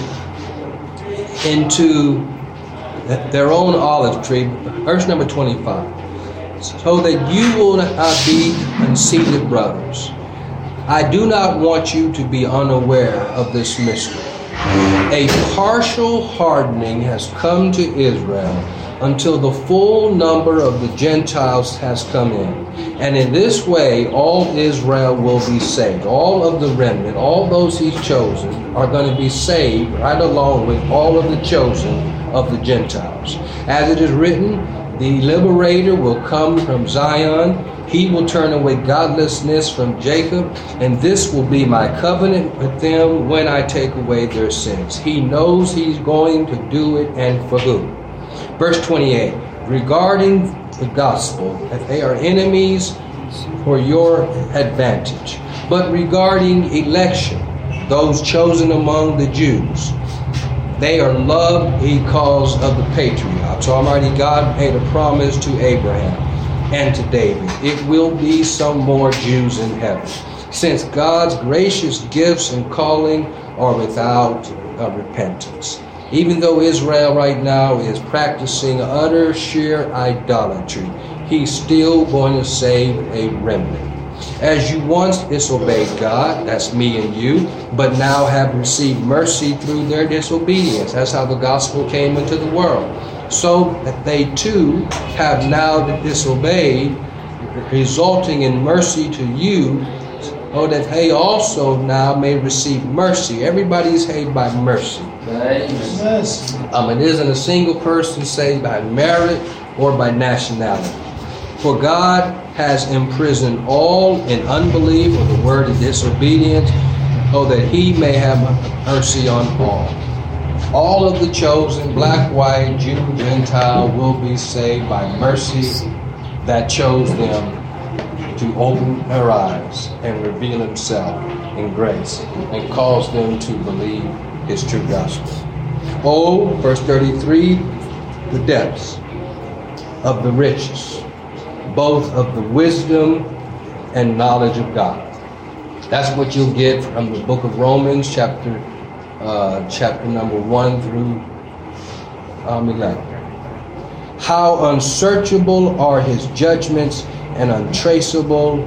into their own olive tree, verse number twenty-five, so that you will not be conceited brothers. I do not want you to be unaware of this mystery. A partial hardening has come to Israel until the full number of the Gentiles has come in. And in this way, all Israel will be saved. All of the remnant, all those He's chosen, are going to be saved right along with all of the chosen of the Gentiles. As it is written, the liberator will come from Zion. He will turn away godlessness from Jacob, and this will be my covenant with them when I take away their sins. He knows He's going to do it, and for who? Verse twenty-eight, regarding the gospel, that they are enemies for your advantage. But regarding election, those chosen among the Jews, they are loved because of the patriarchs. Almighty God made a promise to Abraham and to David. It will be some more Jews in heaven, since God's gracious gifts and calling are without a repentance. Even though Israel right now is practicing utter sheer idolatry, He's still going to save a remnant. As you once disobeyed God, that's me and you, but now have received mercy through their disobedience. That's how the gospel came into the world. So that they too have now disobeyed, resulting in mercy to you, so that they also now may receive mercy. Everybody's saved by mercy. Yes. Um, it isn't a single person saved by merit or by nationality. For God has imprisoned all in unbelief, or the word of disobedience, so that He may have mercy on all. All of the chosen, black, white, Jew, Gentile, will be saved by mercy that chose them to open their eyes and reveal Himself in grace and cause them to believe His true gospel. Oh, verse thirty-three, the depths of the riches, both of the wisdom and knowledge of God. That's what you'll get from the book of Romans, chapter Uh, chapter number one through um, eleven. How unsearchable are His judgments and untraceable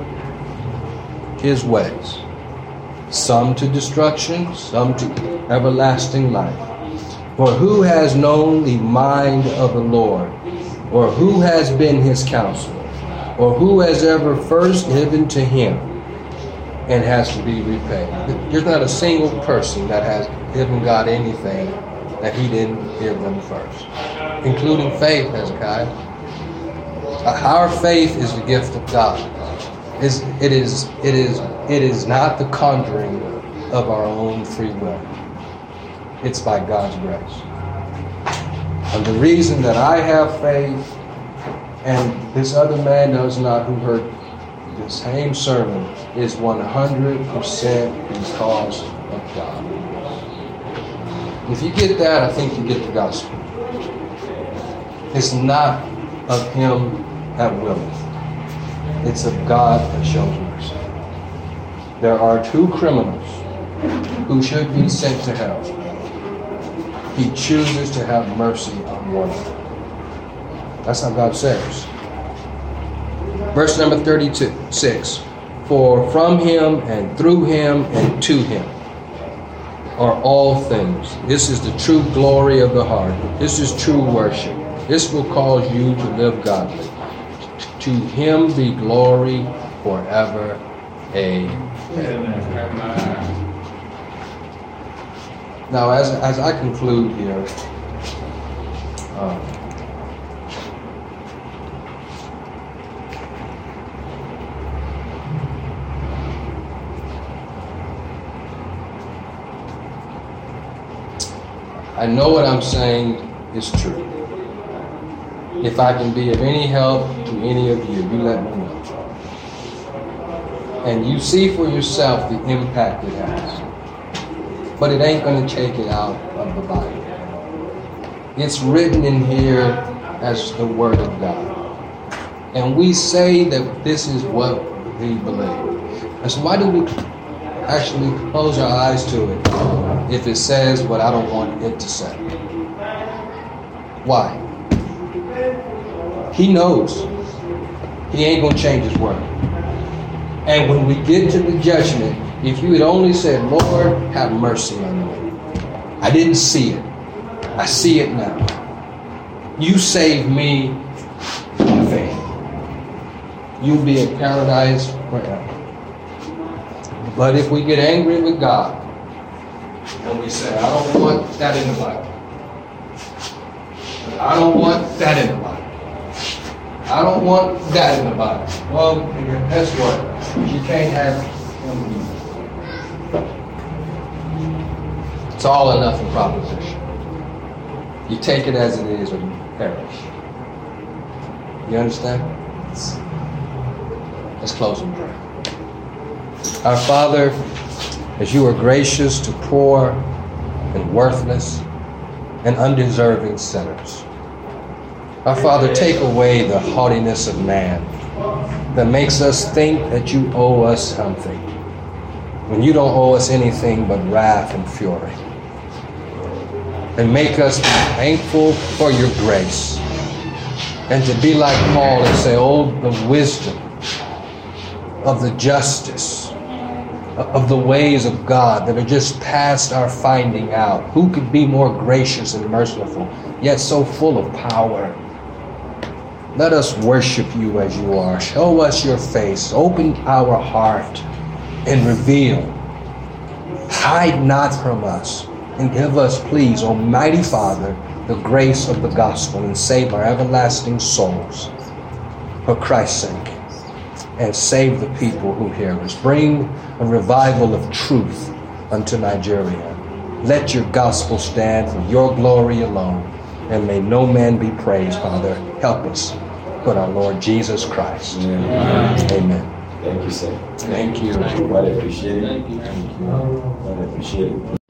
His ways. Some to destruction, some to everlasting life. For who has known the mind of the Lord? Or who has been His counselor? Or who has ever first given to Him and has to be repaid? There's not a single person that has given God anything that He didn't give them first, including faith, Hezekiah. Our faith is the gift of God. It's, it is, it is, it is not the conjuring of our own free will. It's by God's grace. And the reason that I have faith and this other man does not, who heard the same sermon, is one hundred percent because of God. If you get that, I think you get the gospel. It's not of him that willeth. It's of God that shows mercy. There are two criminals who should be sent to hell. He chooses to have mercy on one of them. That's how God saves. Verse number thirty-six. For from him and through him and to him are all things. This is the true glory of the heart. This is true worship. This will cause you to live godly. To him be glory forever. Amen. Now, as, as I conclude here, uh, I know what I'm saying is true. If I can be of any help to any of you, you let me know. And you see for yourself the impact it has. But it ain't going to take it out of the Bible. It's written in here as the Word of God. And we say that this is what we believe. And so why do we actually close our eyes to it if it says what I don't want it to say? Why? He knows he ain't going to change his word. And when we get to the judgment, if you had only said, Lord, have mercy on me. I didn't see it. I see it now. You saved me by faith. You'll be in paradise forever. But if we get angry with God and we say, I don't want that in the Bible. I don't want that in the Bible. I don't want that in the Bible. Well, guess what? You can't have him either. It's all or nothing proposition. You take it as it is or you perish. You understand? Let's close in prayer. Our Father, as you are gracious to poor and worthless and undeserving sinners, our Father, take away the haughtiness of man that makes us think that you owe us something when you don't owe us anything but wrath and fury. And make us be thankful for your grace and to be like Paul and say, oh, the wisdom of the justice of the ways of God that are just past our finding out. Who could be more gracious and merciful, yet so full of power? Let us worship you as you are. Show us your face. Open our heart and reveal. Hide not from us. And give us, please, Almighty Father, the grace of the gospel and save our everlasting souls for Christ's sake. And save the people who hear us. Bring a revival of truth unto Nigeria. Let your gospel stand for your glory alone. And may no man be praised, Father. Help us. But our Lord Jesus Christ. Amen. Amen. Thank you, sir. Thank you. Quite appreciate it. Thank you. Quite appreciate it.